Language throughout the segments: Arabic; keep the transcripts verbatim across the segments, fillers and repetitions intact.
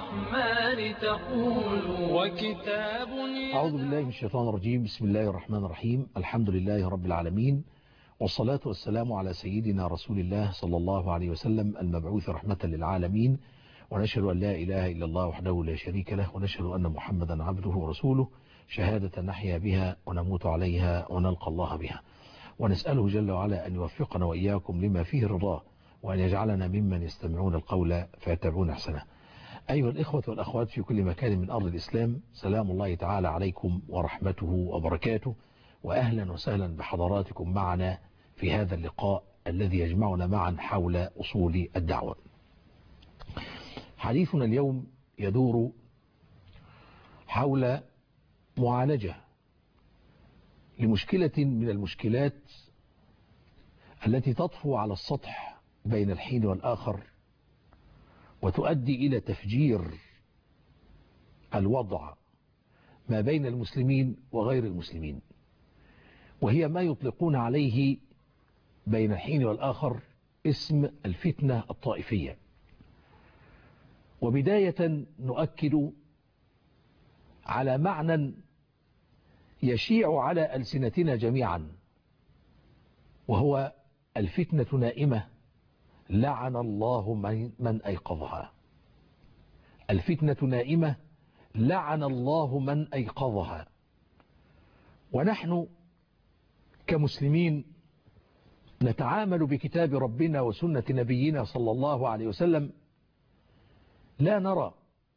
الرحمن تقول وكتاب. أعوذ بالله من الشيطان الرجيم. بسم الله الرحمن الرحيم. الحمد لله رب العالمين، والصلاة والسلام على سيدنا رسول الله صلى الله عليه وسلم المبعوث رحمة للعالمين. ونشهد أن لا إله إلا الله وحده لا شريك له، ونشهد أن محمدا عبده ورسوله، شهادة نحيا بها ونموت عليها ونلقى الله بها. ونسأله جل وعلا أن يوفقنا وإياكم لما فيه رضاه، وأن يجعلنا ممن يستمعون القول فيتبعون أحسنه. أيها الإخوة والأخوات في كل مكان من أرض الإسلام، سلام الله تعالى عليكم ورحمته وبركاته، وأهلا وسهلا بحضراتكم معنا في هذا اللقاء الذي يجمعنا معا حول أصول الدعوة. حديثنا اليوم يدور حول معالجة لمشكلة من المشكلات التي تطفو على السطح بين الحين والآخر، وتؤدي إلى تفجير الوضع ما بين المسلمين وغير المسلمين، وهي ما يطلقون عليه بين الحين والآخر اسم الفتنة الطائفية. وبداية نؤكد على معنى يشيع على ألسنتنا جميعا، وهو الفتنة نائمة لعن الله من أيقظها. الفتنة نائمة لعن الله من أيقظها. ونحن كمسلمين نتعامل بكتاب ربنا وسنة نبينا صلى الله عليه وسلم، لا نرى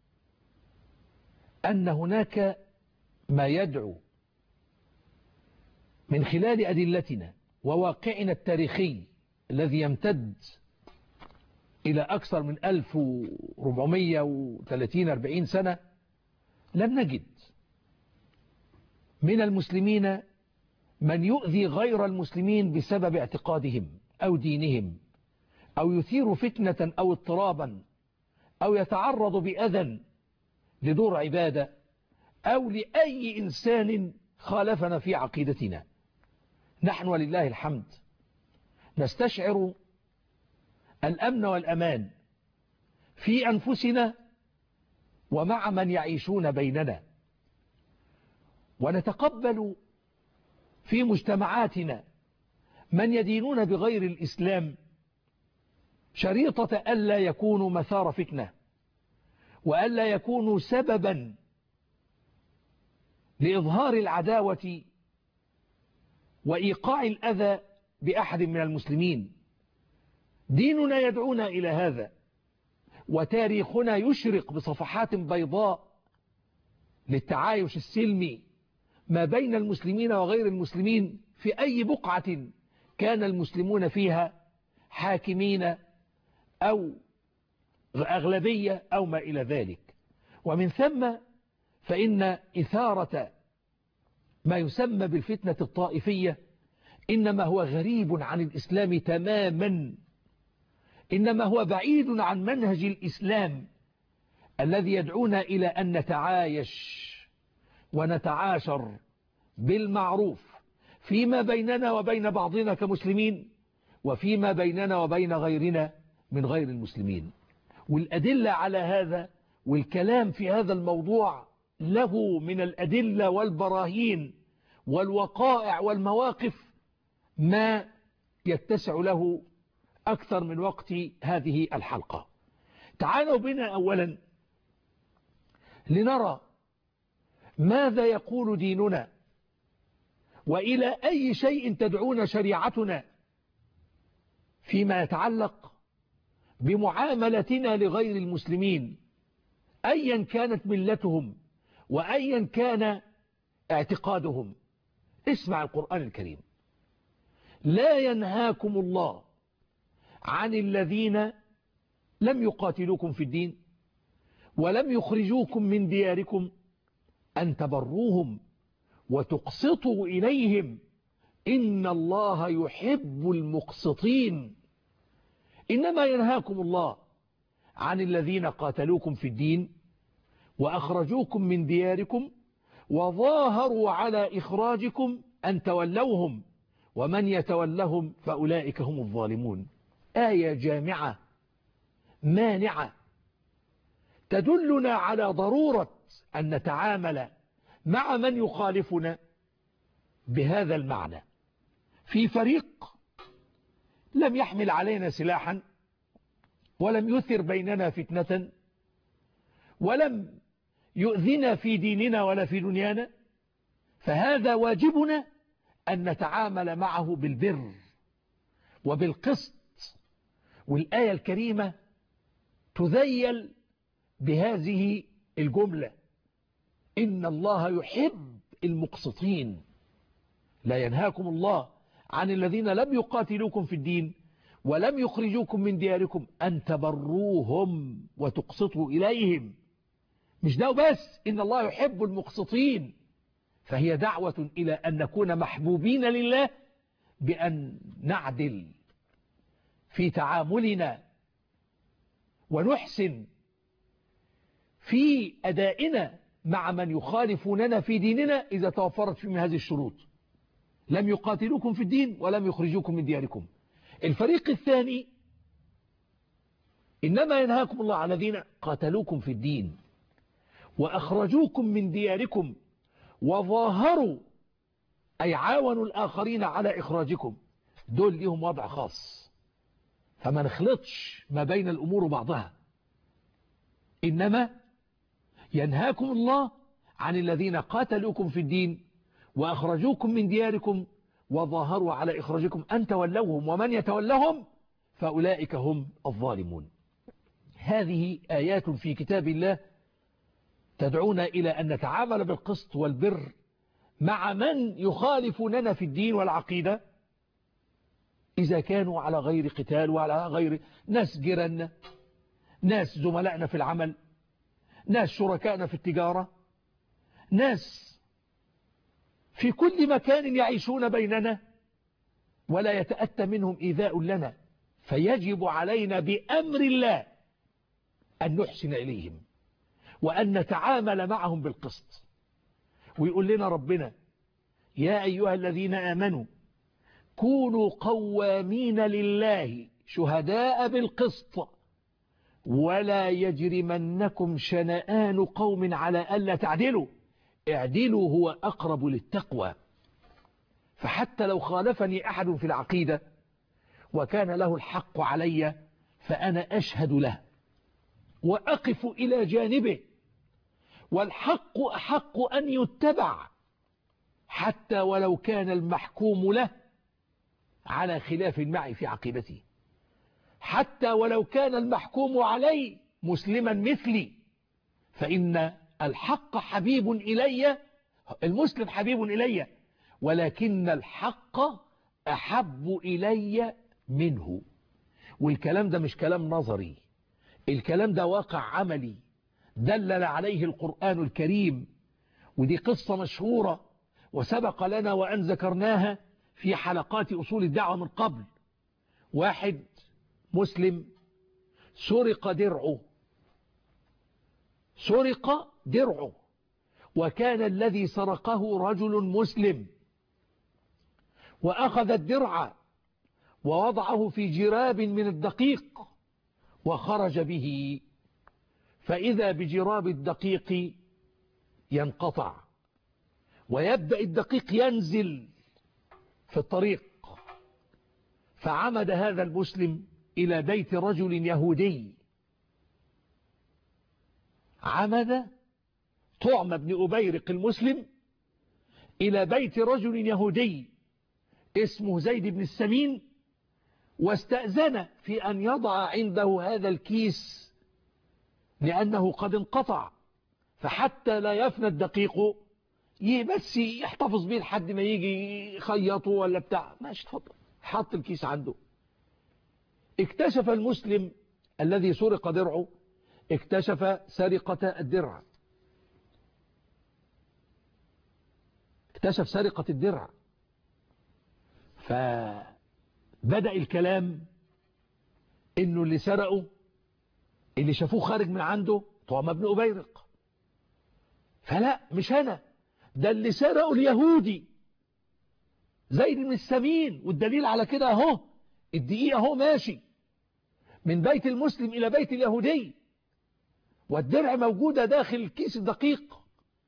أن هناك ما يدعو من خلال أدلتنا وواقعنا التاريخي الذي يمتد إلى أكثر من ألف وأربعمائة وثلاثين أربعين سنة، لم نجد من المسلمين من يؤذي غير المسلمين بسبب اعتقادهم أو دينهم، أو يثير فتنة أو اضطرابا، أو يتعرض بأذى لدور عبادة، أو لأي إنسان خالفنا في عقيدتنا. نحن ولله الحمد نستشعر الأمن والأمان في أنفسنا ومع من يعيشون بيننا، ونتقبل في مجتمعاتنا من يدينون بغير الإسلام شريطة ألا يكونوا مثار فتنة، وألا يكونوا سببا لإظهار العداوة وإيقاع الأذى بأحد من المسلمين. ديننا يدعونا إلى هذا، وتاريخنا يشرق بصفحات بيضاء للتعايش السلمي ما بين المسلمين وغير المسلمين في أي بقعة كان المسلمون فيها حاكمين أو أغلبية أو ما إلى ذلك. ومن ثم فإن إثارة ما يسمى بالفتنة الطائفية إنما هو غريب عن الإسلام تماما، إنما هو بعيد عن منهج الإسلام الذي يدعونا إلى أن نتعايش ونتعاشر بالمعروف فيما بيننا وبين بعضنا كمسلمين، وفيما بيننا وبين غيرنا من غير المسلمين. والأدلة على هذا والكلام في هذا الموضوع له من الأدلة والبراهين والوقائع والمواقف ما يتسع له أكثر من وقت هذه الحلقة. تعالوا بنا أولا لنرى ماذا يقول ديننا، وإلى أي شيء تدعون شريعتنا فيما يتعلق بمعاملتنا لغير المسلمين أيا كانت ملتهم وأيا كان اعتقادهم. اسمع القرآن الكريم: لا ينهاكم الله عن الذين لم يقاتلوكم في الدين ولم يخرجوكم من دياركم أن تبروهم وتقسطوا إليهم إن الله يحب المقسطين. إنما ينهاكم الله عن الذين قاتلوكم في الدين وأخرجوكم من دياركم وظاهروا على إخراجكم أن تولوهم ومن يتولهم فأولئك هم الظالمون. آية جامعة مانعة تدلنا على ضرورة أن نتعامل مع من يخالفنا بهذا المعنى. في فريق لم يحمل علينا سلاحا ولم يثر بيننا فتنة ولم يؤذنا في ديننا ولا في دنيانا، فهذا واجبنا أن نتعامل معه بالبر وبالقسط. والآية الكريمة تذيل بهذه الجملة: إن الله يحب المقسطين. لا ينهاكم الله عن الذين لم يقاتلوكم في الدين ولم يخرجوكم من دياركم أن تبروهم وتقسطوا إليهم. مش ده بس، إن الله يحب المقسطين، فهي دعوة إلى أن نكون محبوبين لله بأن نعدل في تعاملنا ونحسن في أدائنا مع من يخالفوننا في ديننا إذا توفرت فيهم هذه الشروط: لم يقاتلوكم في الدين ولم يخرجوكم من دياركم. الفريق الثاني: إنما ينهاكم الله عن الذين قاتلوكم في الدين وأخرجوكم من دياركم وظاهروا، أي عاونوا الآخرين على إخراجكم. دول لهم وضع خاص، فما نخلطش ما بين الأمور وبعضها. إنما ينهاكم الله عن الذين قاتلوكم في الدين وأخرجوكم من دياركم وظاهروا على إخراجكم أن تولوهم، ومن يتولهم فأولئك هم الظالمون. هذه آيات في كتاب الله تدعونا إلى أن نتعامل بالقسط والبر مع من يخالفوننا في الدين والعقيدة، إذا كانوا على غير قتال وعلى غير ناس جيراننا، ناس زملائنا في العمل، ناس شركائنا في التجارة، ناس في كل مكان يعيشون بيننا ولا يتأتى منهم إيذاء لنا، فيجب علينا بأمر الله أن نحسن إليهم وأن نتعامل معهم بالقسط. ويقول لنا ربنا: يا أيها الذين آمنوا كونوا قوامين لله شهداء بالقسط ولا يجرمنكم شنآن قوم على ألا تعدلوا اعدلوا هو أقرب للتقوى. فحتى لو خالفني أحد في العقيدة وكان له الحق علي فأنا أشهد له وأقف إلى جانبه، والحق أحق أن يتبع حتى ولو كان المحكوم له على خلاف معي في عقيدتي، حتى ولو كان المحكوم علي مسلما مثلي، فإن الحق حبيب إلي، المسلم حبيب إلي، ولكن الحق أحب إلي منه. والكلام ده مش كلام نظري، الكلام ده واقع عملي دلل عليه القرآن الكريم. ودي قصة مشهورة وسبق لنا وأن ذكرناها في حلقات أصول الدعوة من قبل. واحد مسلم سرق درعه، سرق درعه وكان الذي سرقه رجل مسلم، وأخذ الدرع ووضعه في جراب من الدقيق وخرج به، فإذا بجراب الدقيق ينقطع ويبدأ الدقيق ينزل في الطريق. فعمد هذا المسلم إلى بيت رجل يهودي، عمد طعم بن أبيرق المسلم إلى بيت رجل يهودي اسمه زيد بن السمين، واستأذن في أن يضع عنده هذا الكيس لأنه قد انقطع، فحتى لا يفنى الدقيق بس يحتفظ به لحد ما يجي يخيطه ولا بتاع. ماشي اتفضل. حط الكيس عنده. اكتشف المسلم الذي سرق درعه، اكتشف سرقة الدرع، اكتشف سرقة الدرع، فبدأ الكلام انه اللي سرقه اللي شافوه خارج من عنده طعم ابن أبيرق. فلا، مش أنا، ده اللي سرقه اليهودي زيد بن السمين. والدليل على كده اهو، الدقيقة اهو ماشي من بيت المسلم إلى بيت اليهودي، والدرع موجودة داخل الكيس الدقيق.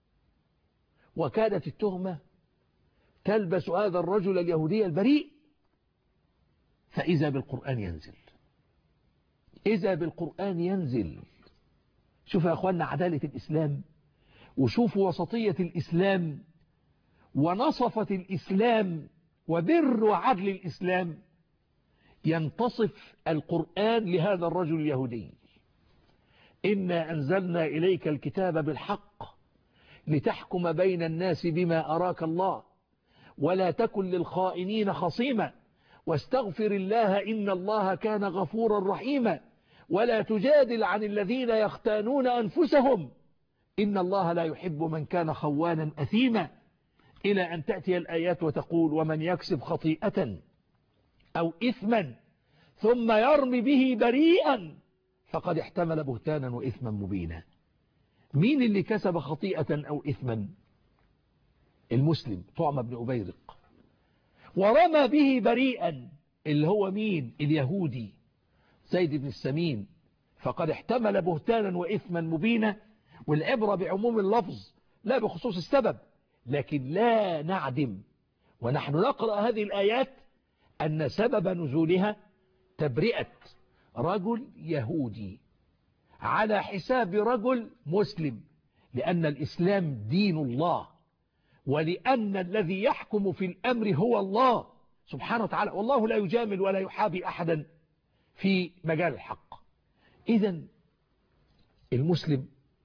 وكانت التهمة تلبس هذا الرجل اليهودي البريء، فإذا بالقرآن ينزل، إذا بالقرآن ينزل. شوف يا أخوانا عدالة الإسلام، وشوفوا وسطية الإسلام ونصفة الإسلام وبر وعدل الإسلام. ينتصف القرآن لهذا الرجل اليهودي: إنا أنزلنا إليك الكتاب بالحق لتحكم بين الناس بما أراك الله ولا تكن للخائنين خصيما واستغفر الله إن الله كان غفورا رحيما ولا تجادل عن الذين يختانون أنفسهم إن الله لا يحب من كان خوانا أثيما، إلى أن تأتي الآيات وتقول: ومن يكسب خطيئة أو إثما ثم يرمي به بريئا فقد احتمل بهتانا وإثما مبينا. مين اللي كسب خطيئة أو إثما؟ المسلم طعم بن أبيرق. ورمى به بريئا اللي هو مين؟ اليهودي زيد بن السمين، فقد احتمل بهتانا وإثما مبينا. والعبرة بعموم اللفظ لا بخصوص السبب، لكن لا نعدم ونحن نقرأ هذه الآيات أن سبب نزولها تبرئة رجل يهودي على حساب رجل مسلم، لأن الإسلام دين الله، ولأن الذي يحكم في الأمر هو الله سبحانه وتعالى، والله لا يجامل ولا يحابي أحدا في مجال الحق. إذن المسلم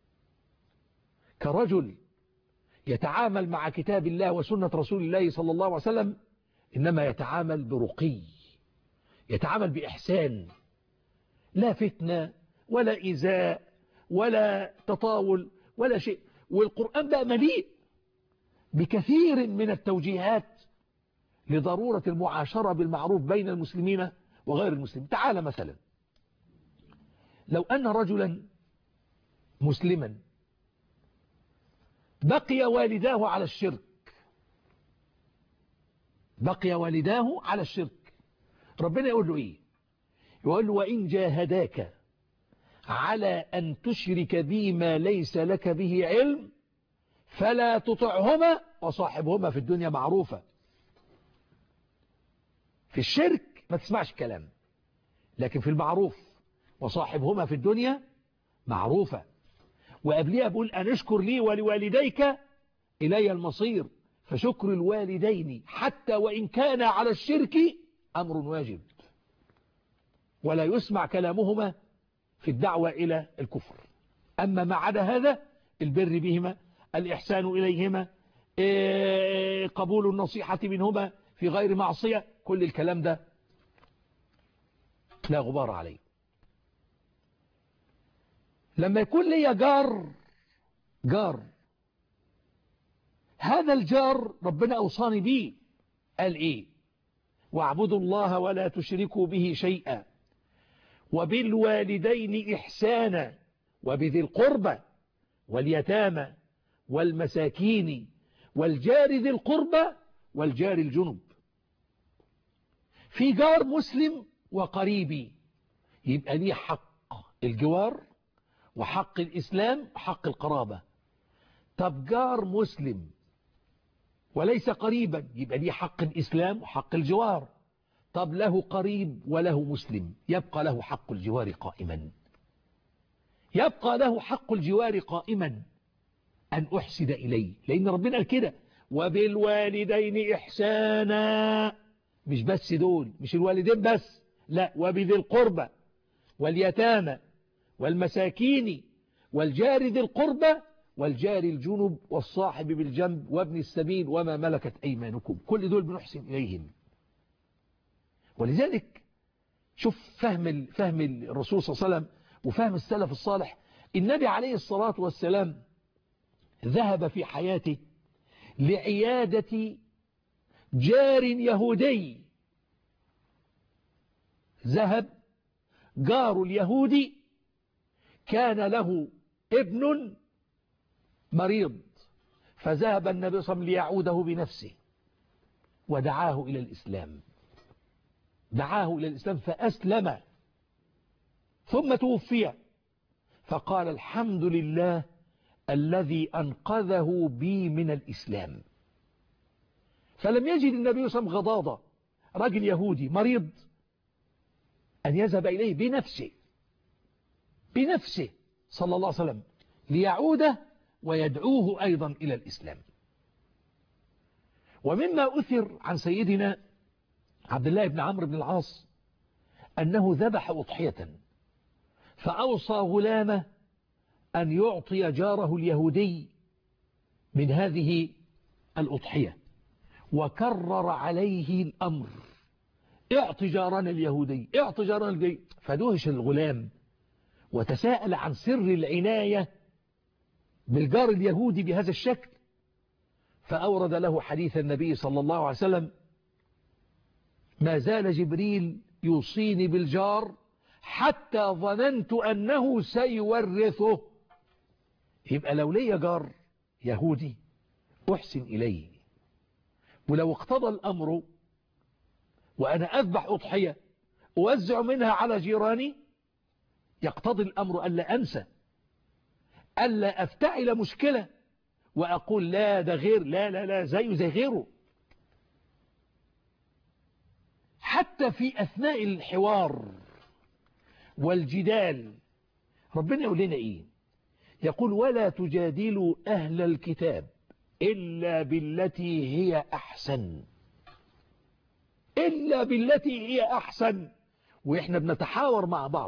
كرجل يتعامل مع كتاب الله وسنة رسول الله صلى الله عليه وسلم إنما يتعامل برقي، يتعامل بإحسان، لا فتنة ولا إيذاء ولا تطاول ولا شيء. والقرآن بقى مليء بكثير من التوجيهات لضرورة المعاشرة بالمعروف بين المسلمين وغير المسلمين. تعال مثلا، لو أن رجلا مسلما بقي والداه على الشرك، بقي والداه على الشرك، ربنا يقول له إيه؟ يقول له: وإن جاهداك على أن تشرك بي ما ليس لك به علم فلا تطعهما وصاحبهما في الدنيا معروفة. في الشرك ما تسمعش كلام، لكن في المعروف وصاحبهما في الدنيا معروفة. وقبلها بقول: أن اشكر لي ولوالديك إلي المصير. فشكر الوالدين حتى وإن كان على الشرك أمر واجب، ولا يسمع كلامهما في الدعوة إلى الكفر. أما ما عدا هذا، البر بهما، الإحسان إليهما، قبول النصيحة منهما في غير معصية، كل الكلام ده لا غبار عليه. لما يكون لي جار جار هذا الجار ربنا أوصاني به، قال إيه؟ واعبدوا الله ولا تشركوا به شيئا وبالوالدين إحسانا وبذي القربى واليتامى والمساكين والجار ذي القربى والجار الجنب. في جار مسلم وقريبي، يبقى ليه حق الجوار وحق الإسلام وحق القرابة. طب جار مسلم وليس قريبا، يبقى ليه حق الإسلام وحق الجوار. طب له قريب وله مسلم، يبقى له حق الجوار قائما، يبقى له حق الجوار قائما أن أحسن إليه، لأن ربنا قال كده: وبالوالدين إحسانا. مش بس دول، مش الوالدين بس، لا، وبذي القربى واليتامى والمساكين والجار ذي القربى والجار الجنب والصاحب بالجنب وابن السبيل وما ملكت أيمانكم. كل دول بنحسن إليهم. ولذلك شوف فهم فهم الرسول صلى الله عليه وسلم وفهم السلف الصالح. النبي عليه الصلاة والسلام ذهب في حياته لعيادة جار يهودي. ذهب جار اليهودي كان له ابن مريض، فذهب النبي صلى الله عليه وسلم ليعوده بنفسه ودعاه إلى الإسلام، دعاه إلى الإسلام فأسلم، ثم توفي، فقال الحمد لله الذي أنقذه بي من الإسلام. فلم يجد النبي صلى الله عليه وسلم غضاضة رجل يهودي مريض أن يذهب إليه بنفسه بنفسه صلى الله عليه وسلم ليعوده ويدعوه أيضا إلى الإسلام. ومما أثر عن سيدنا عبد الله بن عمرو بن العاص أنه ذبح أضحية فأوصى غلامه أن يعطي جاره اليهودي من هذه الأضحية، وكرر عليه الأمر: اعط جارنا اليهودي اعط جارنا اليهودي. فدهش الغلام وتساءل عن سر العناية بالجار اليهودي بهذا الشكل، فأورد له حديث النبي صلى الله عليه وسلم: ما زال جبريل يوصيني بالجار حتى ظننت أنه سيورثه. يبقى لو لي جار يهودي أحسن إليه، ولو اقتضى الأمر وأنا أذبح أضحية أوزع منها على جيراني يقتضي الأمر ألا أنسى، ألا أفتعل مشكلة وأقول لا ده غير لا لا لا زيه زي غيره. حتى في أثناء الحوار والجدال ربنا يقول لنا إيه؟ يقول: ولا تجادلوا أهل الكتاب إلا بالتي هي أحسن، إلا بالتي هي أحسن. وإحنا بنتحاور مع بعض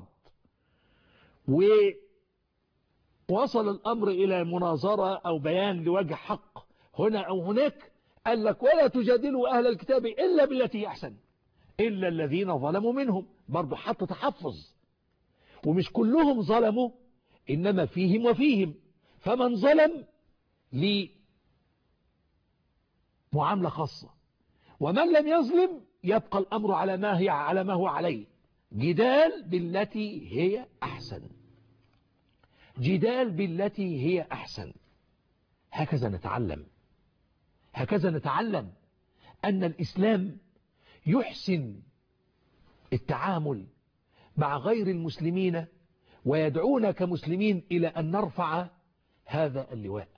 ووصل الأمر إلى مناظرة أو بيان لوجه حق هنا أو هناك، قال لك: ولا تجادلوا أهل الكتاب إلا بالتي هي أحسن إلا الذين ظلموا منهم. برضو حتى تحفظ، ومش كلهم ظلموا إنما فيهم وفيهم، فمن ظلم لي معاملة خاصة، ومن لم يظلم يبقى الأمر على ما هي على ما هو عليه. جدال بالتي هي أحسن، جدال بالتي هي أحسن. هكذا نتعلم هكذا نتعلم أن الإسلام يحسن التعامل مع غير المسلمين، ويدعونا كمسلمين إلى أن نرفع هذا اللواء.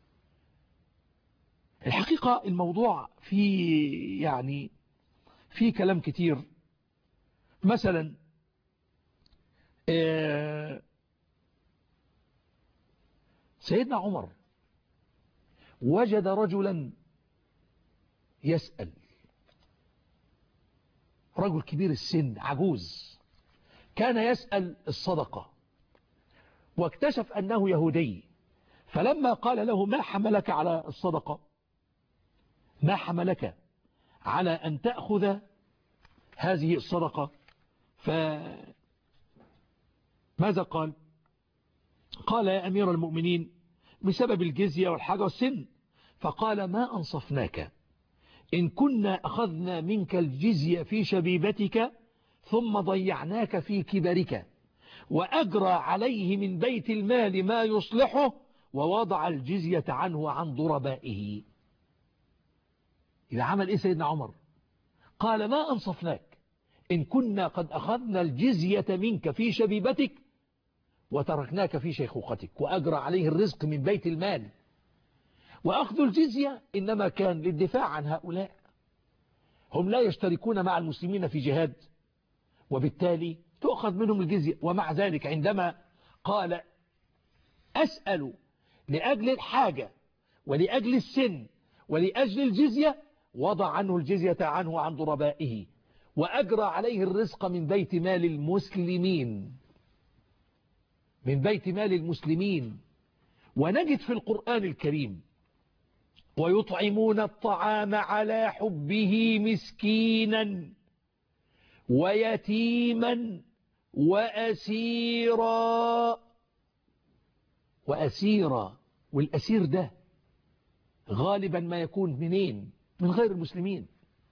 الحقيقة الموضوع فيه يعني فيه كلام كتير. مثلا سيدنا عمر وجد رجلا يسأل، رجل كبير السن عجوز، كان يسأل الصدقة، واكتشف أنه يهودي. فلما قال له: ما حملك على الصدقة؟ ما حملك على أن تأخذ هذه الصدقة؟ فماذا قال؟ قال: يا أمير المؤمنين، بسبب الجزية والحاجة والسن. فقال: ما أنصفناك إن كنا أخذنا منك الجزية في شبيبتك ثم ضيعناك في كبرك، وأجرى عليه من بيت المال ما يصلحه ووضع الجزية عنه وعن ضربائه. إذا عمل إيه سيدنا عمر؟ قال: ما أنصفناك إن كنا قد أخذنا الجزية منك في شبيبتك وتركناك في شيخوختك، وأجرى عليه الرزق من بيت المال. وأخذ الجزية إنما كان للدفاع عن هؤلاء، هم لا يشتركون مع المسلمين في جهاد، وبالتالي تؤخذ منهم الجزية. ومع ذلك عندما قال: أسأل لأجل الحاجة ولأجل السن ولأجل الجزية، وضع عنه الجزية عنه وعن ضربائه، وأجرى عليه الرزق من بيت مال المسلمين من بيت مال المسلمين. ونجد في القرآن الكريم: ويطعمون الطعام على حبه مسكينا ويتيما وأسيرا. وأسيرا، والأسير ده غالبا ما يكون منين؟ من غير المسلمين.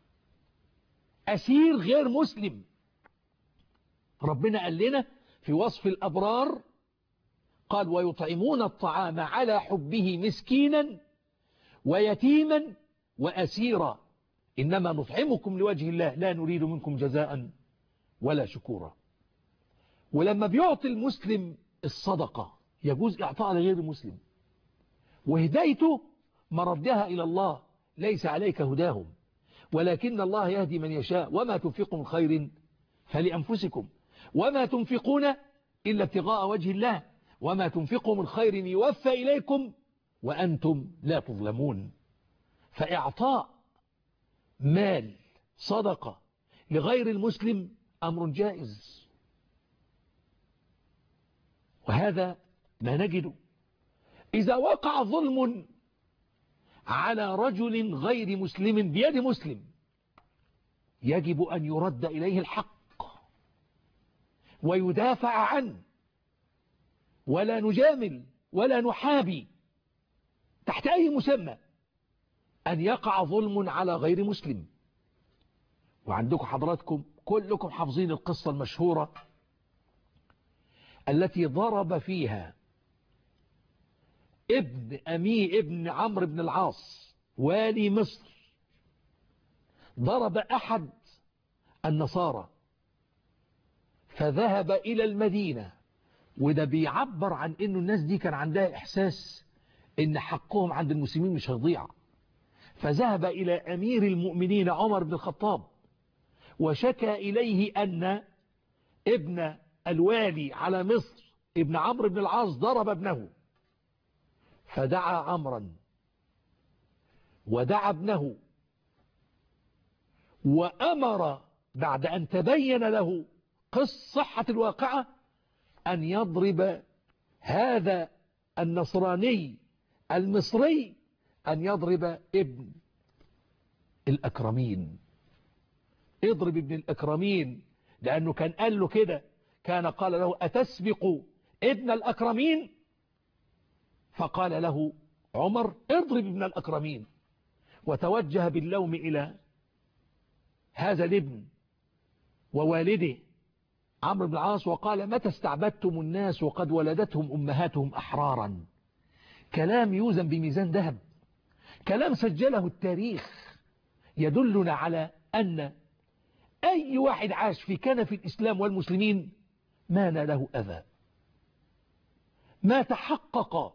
أسير غير مسلم. ربنا قال لنا في وصف الأبرار، قال: ويطعمون الطعام على حبه مسكينا ويتيما وأسيرا إنما نطعمكم لوجه الله لا نريد منكم جزاء ولا شكورا. ولما بيعطي المسلم الصدقة يجوز إعطاء لغير المسلم، وهدايته مردها إلى الله، ليس عليك هداهم ولكن الله يهدي من يشاء، وما تنفقوا من خير فلأنفسكم وما تنفقون إلا ابتغاء وجه الله وما تنفقوا من خير يوفى إليكم وأنتم لا تظلمون. فإعطاء مال صدقة لغير المسلم أمر جائز، وهذا ما نجده. إذا وقع ظلم على رجل غير مسلم بيد مسلم يجب أن يرد إليه الحق ويدافع عنه، ولا نجامل ولا نحابي تحت أي مسمى أن يقع ظلم على غير مسلم. وعندكم حضراتكم كلكم حافظين القصة المشهورة التي ضرب فيها ابن أمي ابن عمرو بن العاص والي مصر، ضرب أحد النصارى فذهب إلى المدينة، وده بيعبر عن إنه الناس دي كان عندها إحساس إن حقهم عند المسلمين مش هيضيع. فذهب إلى أمير المؤمنين عمر بن الخطاب وشكى إليه أن ابن الوالي على مصر ابن عمرو بن العاص ضرب ابنه، فدعا عمرا ودعا ابنه وأمر بعد أن تبين له قصة صحة الواقعة أن يضرب هذا النصراني المصري، أن يضرب ابن الأكرمين، اضرب ابن الأكرمين، لأنه كان قال له كده، كان قال له أتسبق ابن الأكرمين؟ فقال له عمر اضرب ابن الأكرمين، وتوجه باللوم إلى هذا الابن ووالده عمرو بن العاص وقال متى استعبدتم الناس وقد ولدتهم أمهاتهم أحرارا. كلام يوزن بميزان ذهب، كلام سجله التاريخ يدلنا على أن أي واحد عاش في كنف الإسلام والمسلمين ما ناله أذى، ما تحقق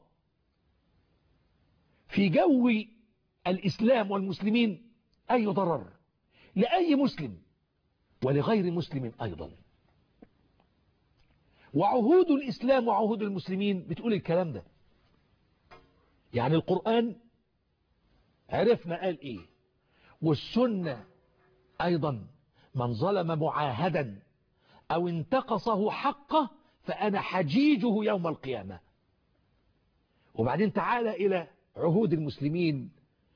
في جو الإسلام والمسلمين أي ضرر لأي مسلم ولغير مسلم أيضا. وعهود الإسلام وعهود المسلمين بتقول الكلام ده، يعني القرآن عرفنا قال إيه، والسنة أيضا من ظلم معاهدا أو انتقصه حقه فأنا حجيجه يوم القيامة. وبعدين تعالى إلى عهود المسلمين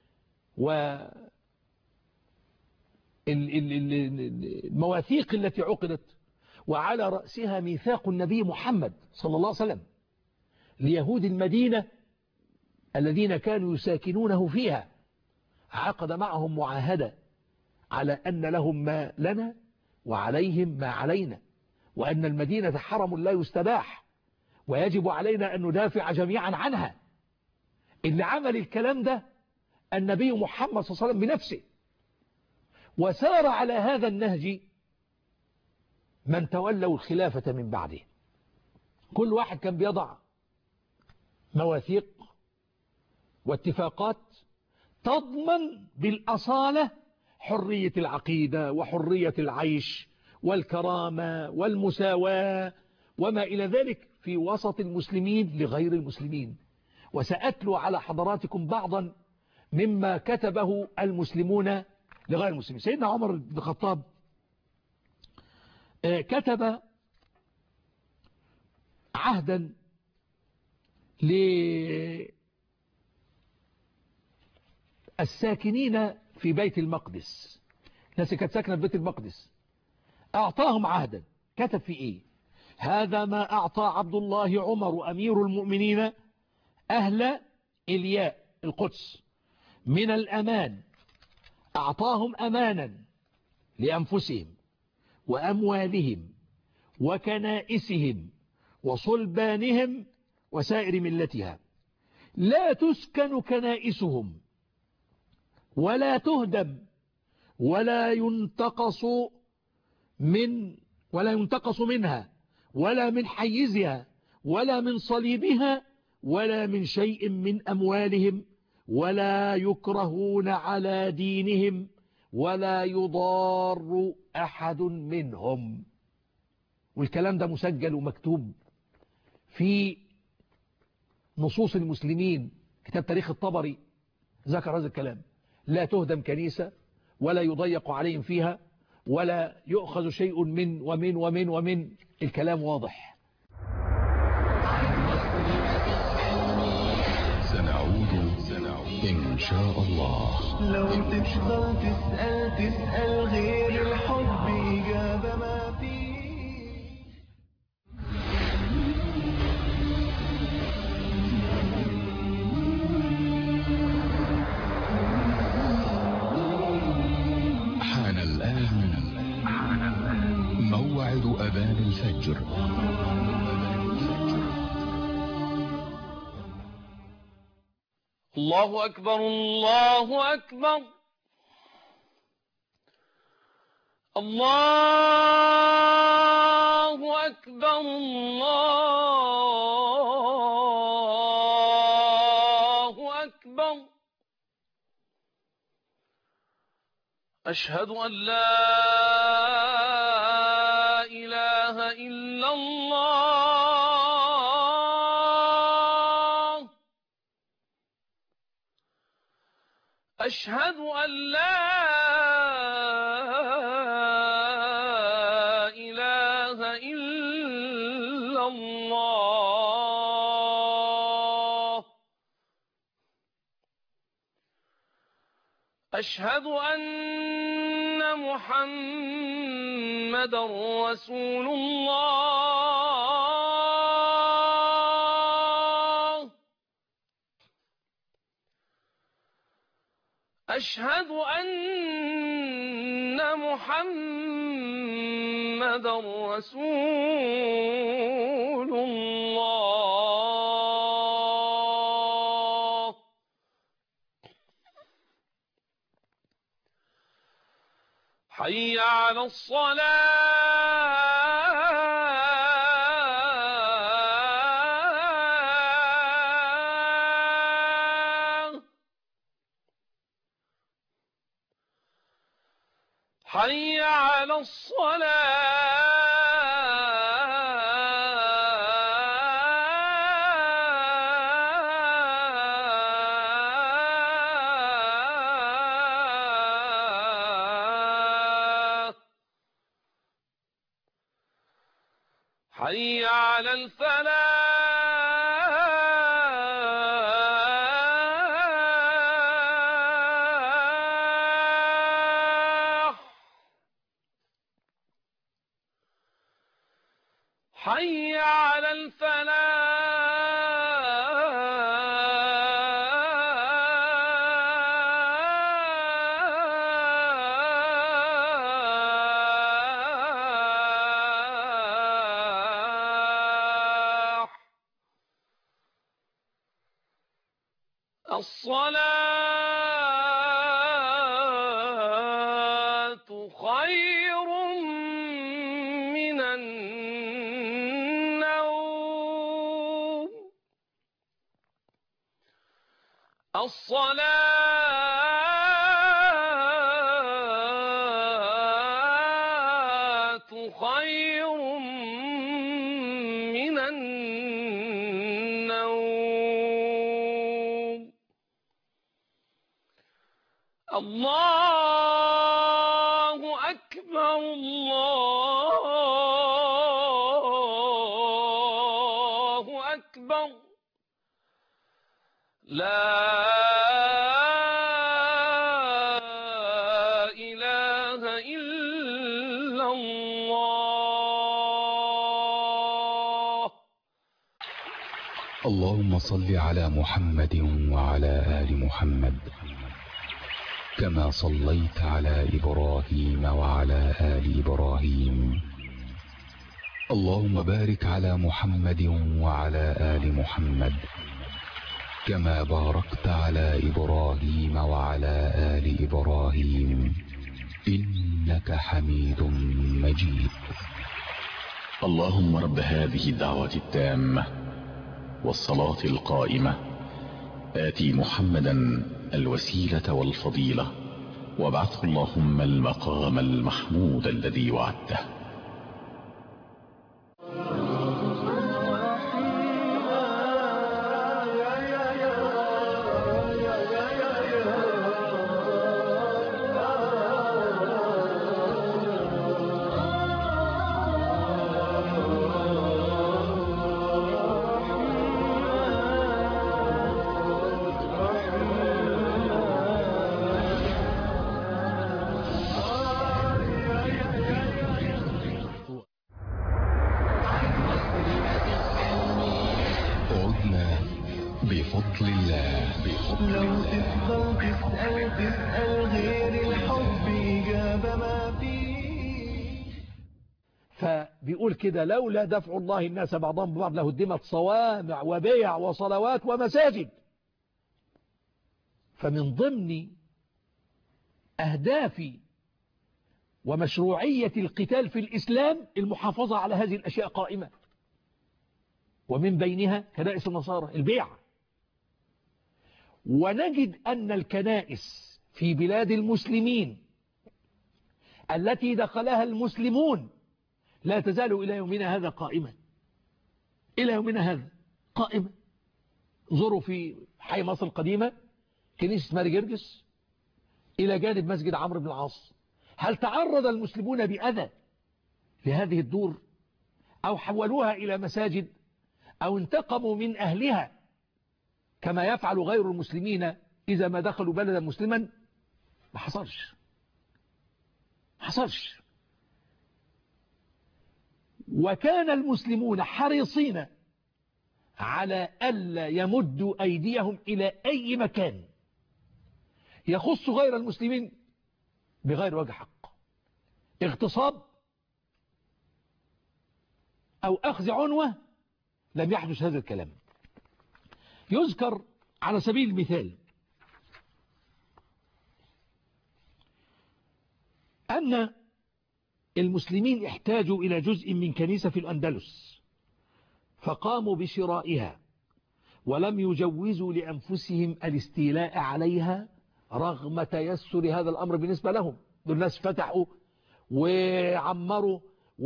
والمواثيق التي عقدت، وعلى رأسها ميثاق النبي محمد صلى الله عليه وسلم ليهود المدينة الذين كانوا يساكنونه فيها، عقد معهم معاهدة على أن لهم ما لنا وعليهم ما علينا، وأن المدينة حرم لا يستباح ويجب علينا أن ندافع جميعا عنها. اللي عمل الكلام ده النبي محمد صلى الله عليه وسلم بنفسه، وسار على هذا النهج من تولوا الخلافة من بعده. كل واحد كان بيضع مواثيق واتفاقات تضمن بالأصالة حرية العقيدة وحرية العيش والكرامة والمساواة وما إلى ذلك في وسط المسلمين لغير المسلمين. وسأتلو على حضراتكم بعضا مما كتبه المسلمون لغير المسلمين. سيدنا عمر بن الخطاب كتب عهدا للساكنين في بيت المقدس، الناس كانت ساكنة في بيت المقدس، أعطاهم عهدا، كتب في إيه؟ هذا ما أعطى عبد الله عمر أمير المؤمنين أهل إلياء القدس من الأمان، أعطاهم أمانا لأنفسهم وأموالهم وكنائسهم وصلبانهم وسائر ملتها، لا تسكن كنائسهم ولا تهدم ولا ينتقص من ولا ينتقص منها ولا من حيزها ولا من صليبها ولا من شيء من أموالهم، ولا يكرهون على دينهم، ولا يضار أحد منهم. والكلام ده مسجل ومكتوب في نصوص المسلمين. كتاب تاريخ الطبري ذكر هذا الكلام. لا تهدم كنيسة ولا يضيق عليهم فيها ولا يؤخذ شيء من ومن ومن ومن. الكلام واضح. سنعود إن شاء الله. لو تفضل تسأل تسأل غير الحب إجابة ما فيه. حان الآن موعد أذان الفجر. الله أكبر الله أكبر الله أكبر الله أكبر. أشهد أن لا إله إلا الله. أشهد أن لا إله إلا الله. أشهد أن محمدا رسول الله. أشهد أن محمدا رسول الله. حي على الصلاة. حي على الصلاة. حي على الفلاح. حي على الفلاح. الصلاة خير من النوم. الصلاة خير من النوم. الله أكبر الله أكبر. لا إله إلا الله. اللهم صل على محمد وعلى آل محمد كما صليت على إبراهيم وعلى آل إبراهيم. اللهم بارك على محمد وعلى آل محمد كما باركت على إبراهيم وعلى آل إبراهيم إنك حميد مجيد. اللهم رب هذه الدعوة التامة والصلاة القائمة آتي محمدا الوسيلة والفضيلة وابعثه اللهم المقام المحمود الذي وعدته. بفضل الله بفضل لو تفضل تسأل تسأل غير الحب إجابة ما فيه. فبيقول كده: لولا دفع الله الناس بعضهم ببعض لهدمت صوامع وبيع وصلوات ومساجد. فمن ضمن أهداف ومشروعية القتال في الإسلام المحافظة على هذه الأشياء قائمة، ومن بينها كنائس النصارى البيع. ونجد أن الكنائس في بلاد المسلمين التي دخلها المسلمون لا تزال إلى يومنا هذا قائمة، إلى يومنا هذا قائمة. زوروا في حي مصر القديمة كنيسة ماري جرجس إلى جانب مسجد عمرو بن العاص. هل تعرض المسلمون بأذى لهذه الدور أو حولوها إلى مساجد أو انتقموا من أهلها كما يفعل غير المسلمين إذا ما دخلوا بلدا مسلما؟ ما حصلش ما حصلش. وكان المسلمون حريصين على ألا يمدوا أيديهم إلى أي مكان يخص غير المسلمين بغير وجه حق، اغتصاب أو أخذ عنوة، لم يحدث هذا الكلام. يذكر على سبيل المثال أن المسلمين احتاجوا إلى جزء من كنيسة في الأندلس فقاموا بشرائها، ولم يجوزوا لأنفسهم الاستيلاء عليها رغم تيسر هذا الأمر بالنسبة لهم. دول الناس فتحوا وعمروا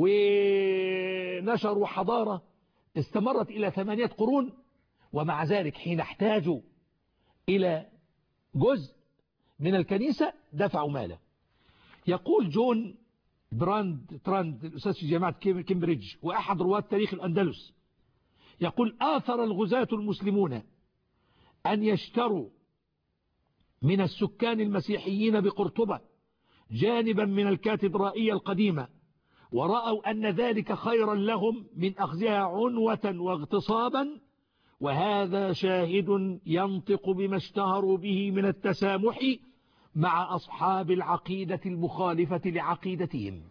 ونشروا حضارة استمرت إلى ثمانية قرون، ومع ذلك حين احتاجوا إلى جزء من الكنيسة دفعوا ماله. يقول جون براند تراند الأستاذ في جامعة كامبريدج وأحد رواة تاريخ الأندلس، يقول: آثر الغزاة المسلمون أن يشتروا من السكان المسيحيين بقرطبة جانبا من الكاتدرائية القديمة، ورأوا أن ذلك خيرا لهم من أخذها عنوة واغتصابا، وهذا شاهد ينطق بما اشتهروا به من التسامح مع أصحاب العقيدة المخالفة لعقيدتهم.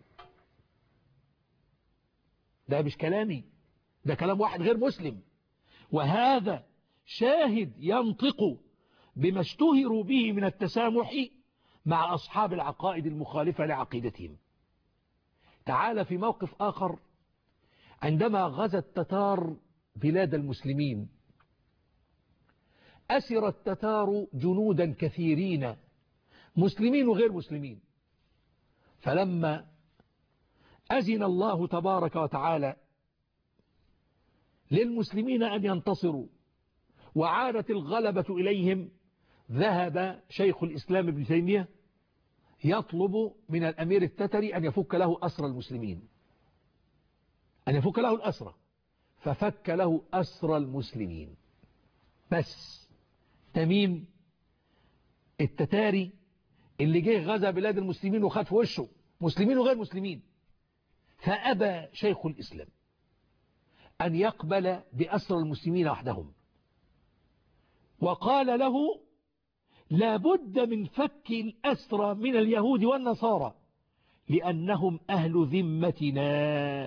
ده مش كلامي، ده كلام واحد غير مسلم. وهذا شاهد ينطق بما اشتهروا به من التسامح مع أصحاب العقائد المخالفة لعقيدتهم. تعال في موقف آخر، عندما غزا التتار بلاد المسلمين أسر التتار جنودا كثيرين مسلمين وغير مسلمين، فلما أذن الله تبارك وتعالى للمسلمين أن ينتصروا وعادت الغلبة إليهم، ذهب شيخ الإسلام ابن تيمية يطلب من الأمير التتري أن يفك له أسر المسلمين، أن يفك له الأسرة، ففك له أسر المسلمين. بس تميم التتاري اللي جه غزا بلاد المسلمين وخد في وشه مسلمين وغير مسلمين، فأبى شيخ الإسلام أن يقبل بأسر المسلمين وحدهم، وقال له: لا بد من فك الأسرى من اليهود والنصارى لأنهم أهل ذمتنا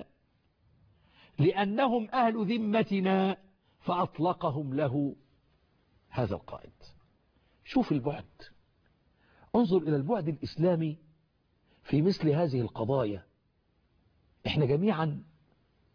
لأنهم أهل ذمتنا فأطلقهم له هذا القائد. شوف البعد، انظر إلى البعد الإسلامي في مثل هذه القضايا. احنا جميعا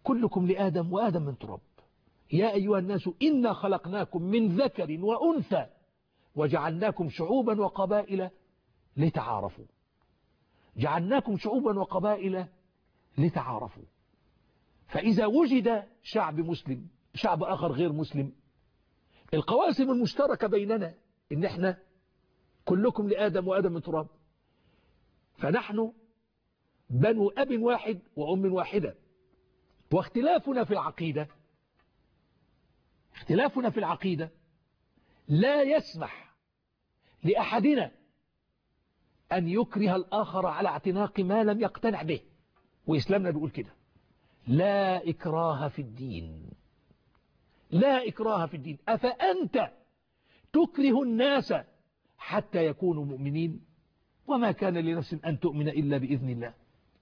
كلكم لآدم وآدم من تراب. يا أيها الناس إنا خلقناكم من ذكر وأنثى وجعلناكم شعوبا وقبائل لتعارفوا. جعلناكم شعوبا وقبائل لتعارفوا. فإذا وجد شعب مسلم شعب آخر غير مسلم، القواسم المشتركة بيننا إن احنا كلكم لآدم وآدم من تراب، فنحن بنو أب واحد وأم واحدة. واختلافنا في العقيدة اختلافنا في العقيدة لا يسمح لأحدنا أن يكره الآخر على اعتناق ما لم يقتنع به، وإسلامنا بيقول كده: لا إكراه في الدين. لا إكراه في الدين. أفأنت تكره الناس حتى يكونوا مؤمنين؟ وما كان لنفس أن تؤمن إلا بإذن الله.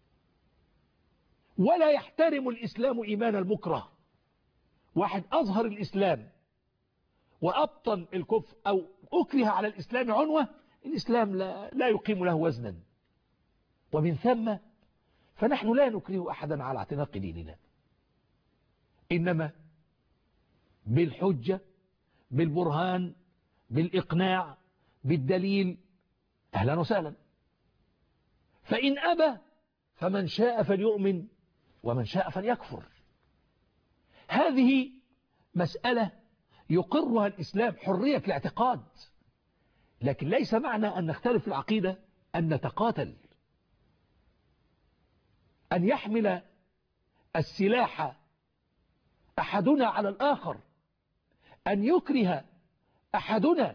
ولا يحترم الإسلام إيمان المكره. واحد أظهر الإسلام وأبطن الكفر أو أكره على الإسلام عنوة، الإسلام لا, لا يقيم له وزنا. ومن ثم فنحن لا نكره أحدا على اعتناق ديننا، إنما بالحجة بالبرهان بالإقناع بالدليل أهلا وسهلا. فإن أبى فمن شاء فليؤمن ومن شاء فليكفر. هذه مسألة يقرها الإسلام، حرية الاعتقاد. لكن ليس معنى أن نختلف في العقيدة أن نتقاتل، أن يحمل السلاح أحدنا على الآخر، أن يكره أحدنا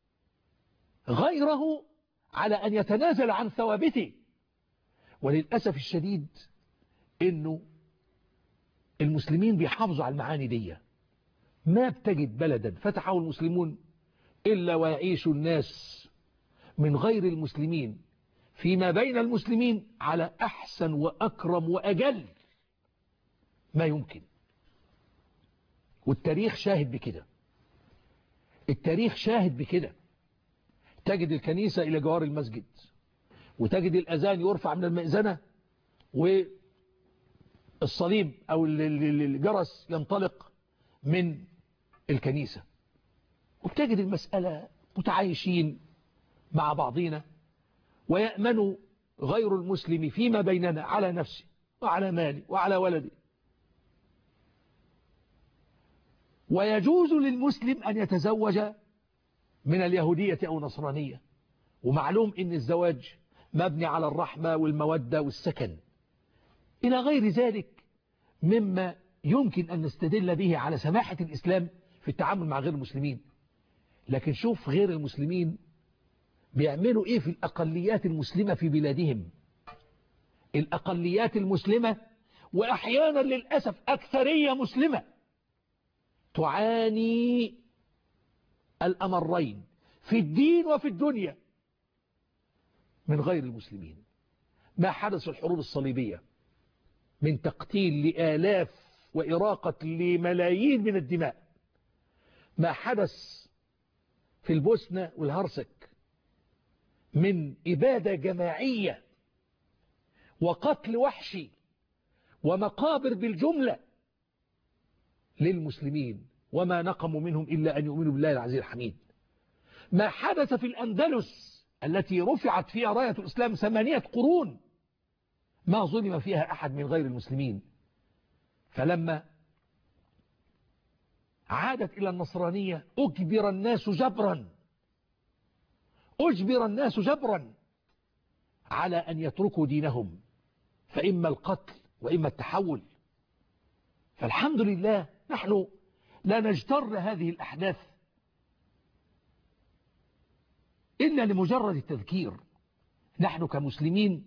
غيره على أن يتنازل عن ثوابته. وللأسف الشديد إنه المسلمين بيحافظوا على المعاني دي. ما بتجد بلدا فتحه المسلمون إلا ويعيش الناس من غير المسلمين فيما بين المسلمين على أحسن وأكرم وأجل ما يمكن. والتاريخ شاهد بكده. التاريخ شاهد بكده. تجد الكنيسة إلى جوار المسجد، وتجد الأذان يرفع من المئذنة، والصليب أو الجرس ينطلق من الكنيسة، وبتجد المسألة متعايشين مع بعضنا، ويأمن غير المسلم فيما بيننا على نفسه وعلى مالي وعلى ولدي. ويجوز للمسلم أن يتزوج من اليهودية أو نصرانية، ومعلوم أن الزواج مبني على الرحمة والمودة والسكن إلى غير ذلك مما يمكن أن نستدل به على سماحة الإسلام في التعامل مع غير المسلمين. لكن شوف غير المسلمين بيعملوا إيه في الأقليات المسلمة في بلادهم. الأقليات المسلمة وأحيانا للأسف أكثرية مسلمة تعاني الأمرين في الدين وفي الدنيا من غير المسلمين. ما حدث في الحروب الصليبية من تقتيل لآلاف وإراقة لملايين من الدماء، ما حدث في البوسنة والهرسك من إبادة جماعية وقتل وحشي ومقابر بالجملة للمسلمين، وما نقموا منهم إلا أن يؤمنوا بالله العزيز الحميد. ما حدث في الأندلس التي رفعت فيها راية الإسلام ثمانية قرون ما ظلم فيها أحد من غير المسلمين. فلما عادت إلى النصرانية أجبر الناس جبرا أجبر الناس جبرا على أن يتركوا دينهم، فإما القتل وإما التحول. فالحمد لله نحن لا نجتر هذه الأحداث إلا لمجرد التذكير. نحن كمسلمين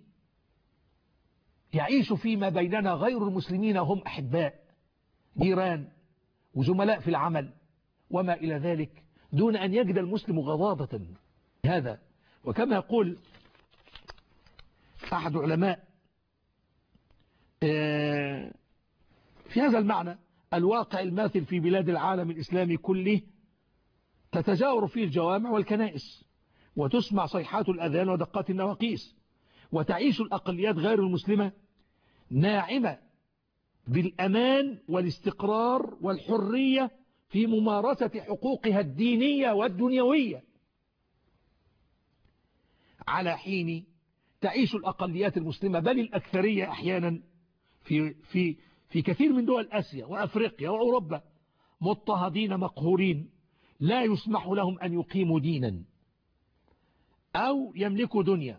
يعيش فيما بيننا غير المسلمين، هم أحباء جيران وزملاء في العمل وما إلى ذلك، دون أن يجد المسلم غضاضة هذا. وكما يقول أحد علماء في هذا المعنى: الواقع الماثل في بلاد العالم الإسلامي كله تتجاور فيه الجوامع والكنائس، وتسمع صيحات الأذان ودقات النواقيس، وتعيش الأقليات غير المسلمة ناعمة بالأمان والاستقرار والحرية في ممارسة حقوقها الدينية والدنيوية، على حين تعيش الأقليات المسلمة بل الأكثرية أحيانا في, في, في كثير من دول آسيا وأفريقيا وأوروبا مضطهدين مقهورين، لا يسمح لهم أن يقيموا دينا أو يملكوا دنيا.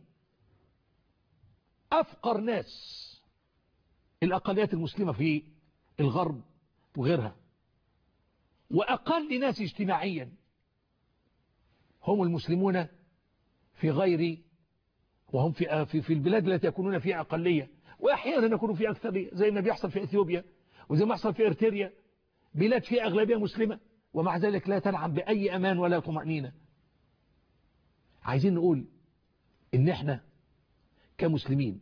أفقر ناس الأقليات المسلمة في الغرب وغيرها، وأقل ناس اجتماعيا هم المسلمون في غير وهم في في في البلاد التي يكونون فيها أقلية، وأحيانا يكونوا في أكثرية زي ما بيحصل في إثيوبيا وزي ما يحصل في إرتريا، بلاد فيها أغلبية مسلمة ومع ذلك لا تنعم بأي أمان ولا طمأنينة. عايزين نقول إن إحنا كمسلمين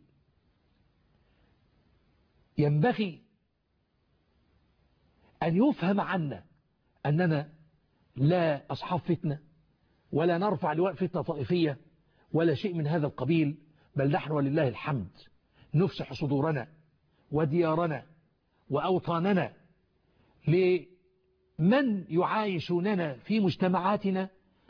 ينبغي أن يفهم عنا أننا لا أصحاب فتنة ولا نرفع لواء فتنة طائفية ولا شيء من هذا القبيل، بل نحن ولله الحمد نفسح صدورنا وديارنا وأوطاننا لمن يعايشوننا في مجتمعاتنا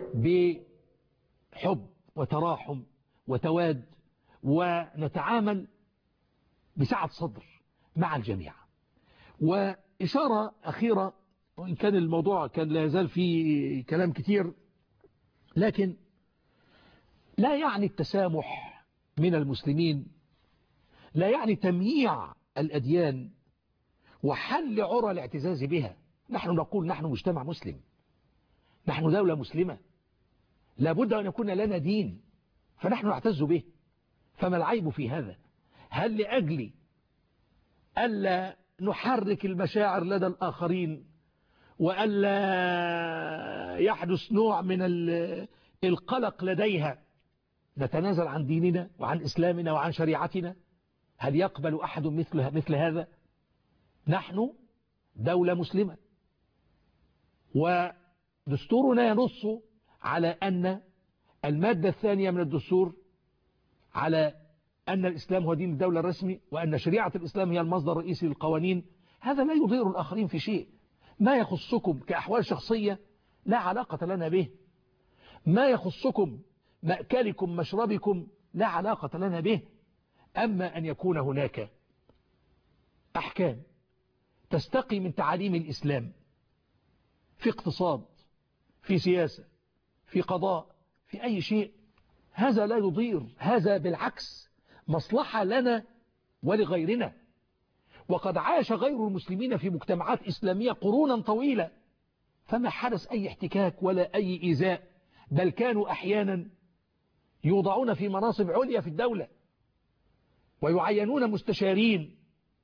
بحب وتراحم وتواد، ونتعامل بسعة صدر مع الجميع. وإشارة أخيرة، وإن كان الموضوع كان لا يزال فيه كلام كتير، لكن لا يعني التسامح من المسلمين، لا يعني تمييع الأديان وحل عرى الاعتزاز بها. نحن نقول نحن مجتمع مسلم، نحن دولة مسلمة، لابد أن يكون لنا دين فنحن نعتز به، فما العيب في هذا؟ هل لأجل ألا نحرك المشاعر لدى الآخرين وألا يحدث نوع من القلق لديها نتنازل عن ديننا وعن إسلامنا وعن شريعتنا؟ هل يقبل أحد مثل, مثل هذا؟ نحن دولة مسلمة، ودستورنا ينص على أن المادة الثانية من الدستور على أن الإسلام هو دين الدولة الرسمي، وأن شريعة الإسلام هي المصدر الرئيسي للقوانين. هذا لا يضير الآخرين في شيء. ما يخصكم كأحوال شخصية لا علاقة لنا به، ما يخصكم مأكلكم مشربكم لا علاقة لنا به. أما أن يكون هناك أحكام تستقي من تعاليم الإسلام في اقتصاد، في سياسة، في قضاء، في أي شيء، هذا لا يضير، هذا بالعكس مصلحة لنا ولغيرنا. وقد عاش غير المسلمين في مجتمعات إسلامية قرونا طويلة فما حدث أي احتكاك ولا أي إيذاء، بل كانوا أحيانا يوضعون في مناصب عليا في الدولة ويعينون مستشارين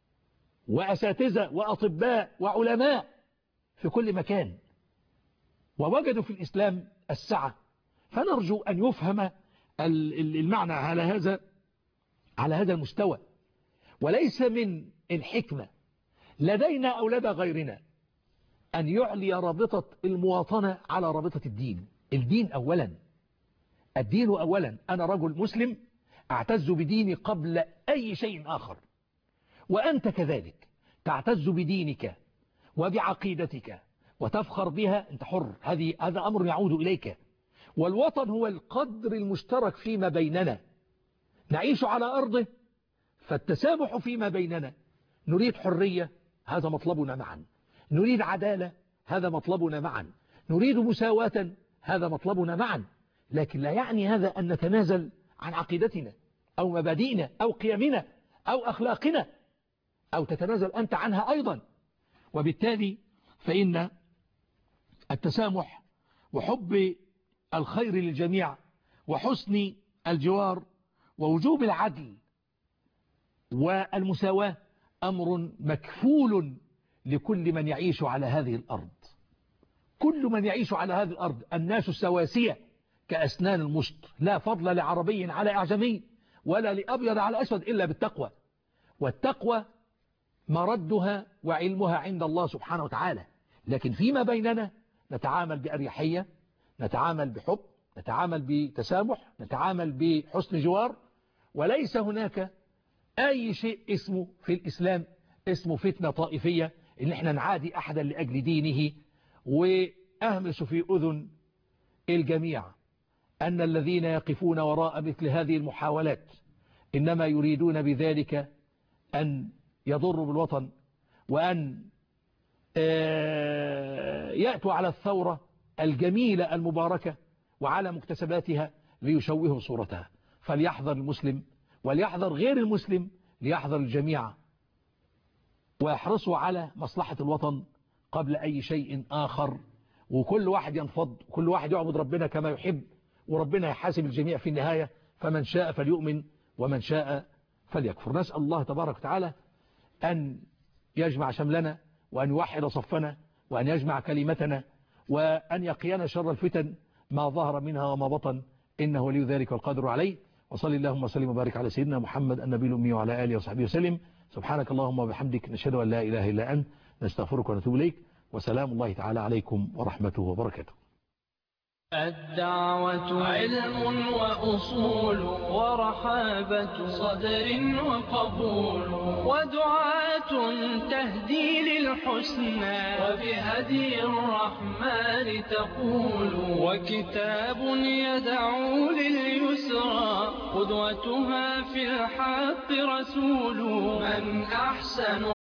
وأساتذة وأطباء وعلماء في كل مكان، ووجدوا في الإسلام السعة. فنرجو أن يفهم المعنى على هذا على هذا المستوى، وليس من الحكمة لدينا أو لدى غيرنا أن يعلي رابطة المواطنة على رابطة الدين. الدين أولا، الدين أولا. أنا رجل مسلم أعتز بديني قبل أي شيء آخر، وأنت كذلك تعتز بدينك وبعقيدتك وتفخر بها، أنت حر، هذه هذا أمر يعود إليك. والوطن هو القدر المشترك فيما بيننا، نعيش على أرضه، فالتسامح فيما بيننا. نريد حرية، هذا مطلبنا معا. نريد عدالة، هذا مطلبنا معا. نريد مساواة، هذا مطلبنا معا. لكن لا يعني هذا أن نتنازل عن عقيدتنا أو مبادئنا أو قيمنا أو أخلاقنا، أو تتنازل أنت عنها أيضا. وبالتالي فإن التسامح وحب الخير للجميع وحسن الجوار ووجوب العدل والمساواة أمر مكفول لكل من يعيش على هذه الأرض. كل من يعيش على هذه الأرض الناس سواسية كأسنان المشط، لا فضل لعربي على أعجمي ولا لأبيض على أسود إلا بالتقوى. والتقوى مردها وعلمها عند الله سبحانه وتعالى. لكن فيما بيننا نتعامل بأريحية، نتعامل بحب، نتعامل بتسامح، نتعامل بحسن جوار، وليس هناك أي شيء اسمه في الإسلام اسمه فتنة طائفية، ان احنا نعادي احدا لاجل دينه. واهمس في اذن الجميع ان الذين يقفون وراء مثل هذه المحاولات انما يريدون بذلك ان يضروا بالوطن، وان يأتوا على الثورة الجميلة المباركة وعلى مكتسباتها ليشوهوا صورتها. فليحذر المسلم وليحذر غير المسلم، ليحذر الجميع ويحرصوا على مصلحة الوطن قبل أي شيء آخر. وكل واحد ينفض، وكل واحد يعبد ربنا كما يحب، وربنا يحاسب الجميع في النهاية. فمن شاء فليؤمن ومن شاء فليكفر. نسأل الله تبارك وتعالى أن يجمع شملنا، وأن يوحد صفنا، وأن يجمع كلمتنا، وأن يقينا شر الفتن ما ظهر منها وما بطن، إنه ولي ذلك والقادر عليه. وصلي اللهم وسلم وبارك على سيدنا محمد النبي الأمي وعلى آله وصحبه وسلم. سبحانك اللهم وبحمدك، نشهد أن لا إله إلا أنت، نستغفرك ونتوب إليك. وسلام الله تعالى عليكم ورحمته وبركاته. الدعوة علم وأصول ورحابة صدر وقبول، ودعاة تهدي للحسنى وبهدي الرحمن تقول، وكتاب يدعو لليسرى قدوتها في الحق رسول. من أحسن